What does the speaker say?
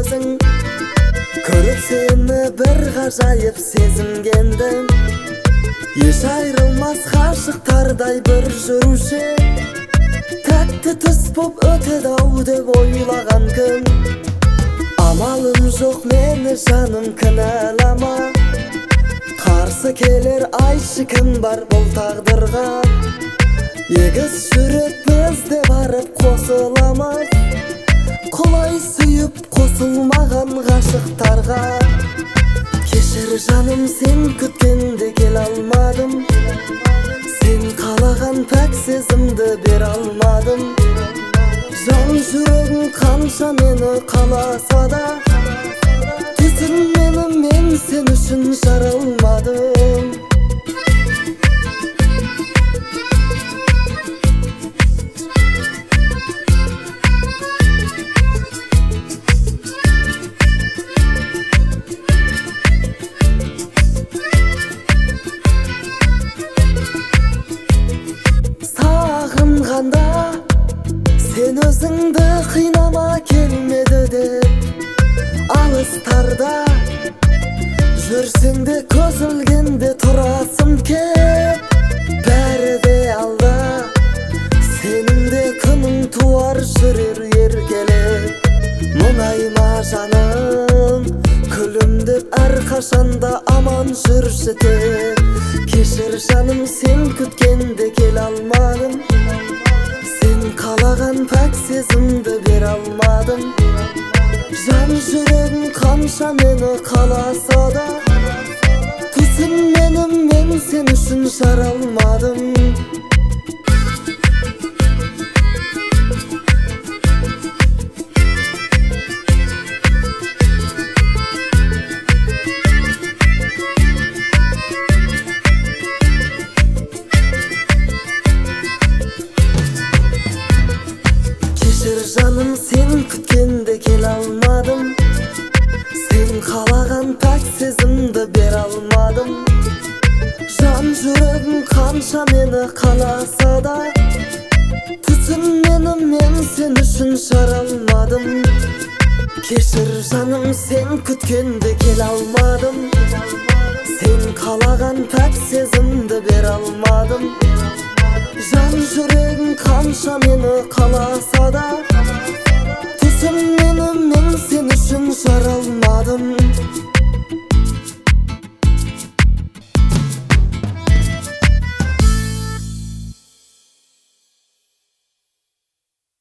өзің. Көріп сені бір ғажайып сезінгендім. Еш айрылмас ғашықтардай бір жүруші, тәтті түс боп өтеді-ау деп ойлаған күн. Амалым жоқ мені жаным кінәлама, қарсы келер айтшы кім бар бұл тағдырға. Егіз жүрек бізде барып қосыламыз, құлай сүйіп қосылмаған ғашықтарға. Кешір жаным, сен күткенде келе алмадым, сен қалаған пәк сезімді бере алмадым. Жан жүрегің қанша мені қаласа да, түсінменім мен сен үшін жаралмадым. Сағынғанда сен өзіңді қинама келмеді деп, алыстарда жүрсең де көз ілгенде тұрасың кеп. Бәрі де алда, сенің де күнің туар жүрер еркелеп. Мұңайма жаным, күлімдеп әрқашанда аман жүрші тек. Кешір жаным, сен күткенде келе алмадым, сен қалаған пәк сезімді бере алмадым. Жан жүрегің қанша мені қаласа да, түсінменім мен сен үшін жаралмадым. Жаным, сен күткенде келе алмадым, сен қалаған пәк сезімді бере алмадым. Жан жүрегім қанша мені қаласа да, түсінменім мен сен үшін жаралмадым. Кешір жаным, сен күткенде келе алмадым, сен қалаған пәк сезімді бере алмадым. Жан жүрегің қанша мені қаласа да, түсінменім мен сен үшін жаралмадым.